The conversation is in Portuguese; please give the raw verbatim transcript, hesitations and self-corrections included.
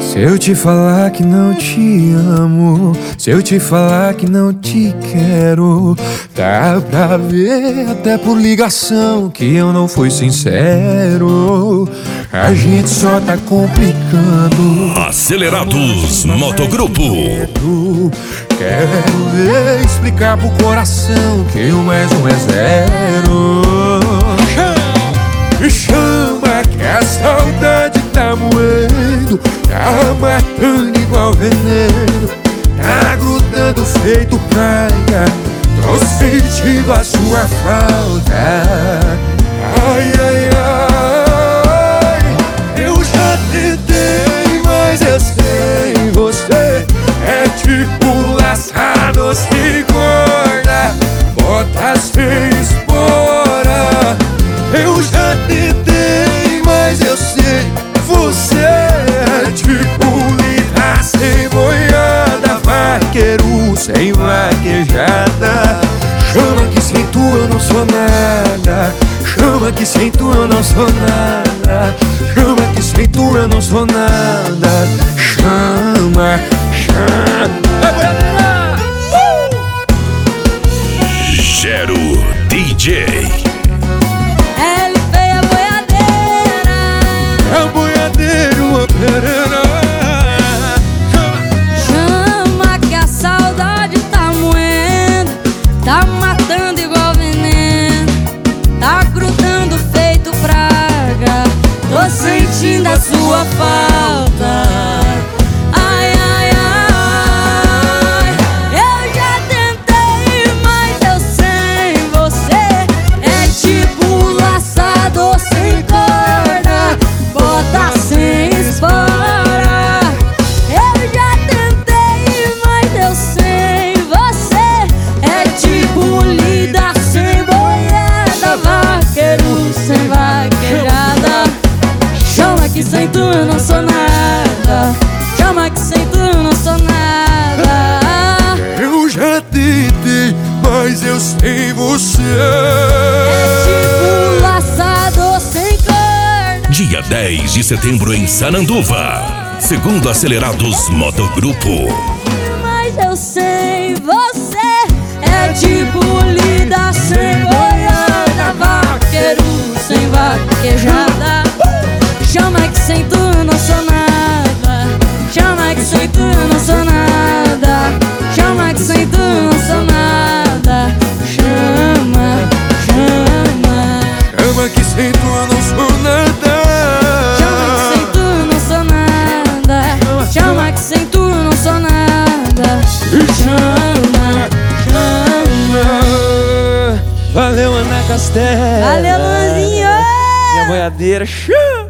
Se eu te falar que não te amo, se eu te falar que não te quero, dá pra ver até por ligação que eu não fui sincero. A gente só tá complicando. Acelerados Motogrupo. Quero ver explicar pro coração que um mais um é zero. Chama que a saudade tá moendo, tá matando igual veneno, tá grudando feito praia. Tô sentindo a sua falta. Ai, ai, ai. Eu já tentei, mas eu sei, você é tipo laçado sem corda, bota sem espora. Eu já tentei, mas eu sei, você é tipo lida sem boiada, vaqueiro sem vaquejada. Chama que sem tu eu não sou nada, chama que sem tu eu não sou nada, chama que sem tu eu não sou nada. Chama, chama. Gero D J. Chama que a saudade tá moendo, tá matando igual veneno, tá grudando feito praga. Tô sentindo a sua falta. Ai, ai, ai. Eu já tentei, mas eu sem você é tipo laçado sem corda, bota sem espora. Eu já tentei, mas eu sem você é tipo lida sem boiada, vaqueiro sem vaquejada. Chama que sem tu eu não sou nada, chama que sem tu eu não sou nada. Eu já tentei, mas eu sem você é tipo laçado sem corda. Dia dez de setembro em Sananduva. Segundo Acelerados Motogrupo. Mas eu sei, você é tipo lida sem boiada, vaqueiro sem vaquejada. Chama que sem tu eu não sou nada, chama que sem tu eu não sou nada, chama que sem tu eu não sou nada. Chama, chama. Chama que sem tu eu não sou nada, chama que sem tu eu não sou nada, chama que sem tu eu não sou nada. Chama, chama. Valeu, Ana Castela. Valeu, Luzinho. Minha boiadeira.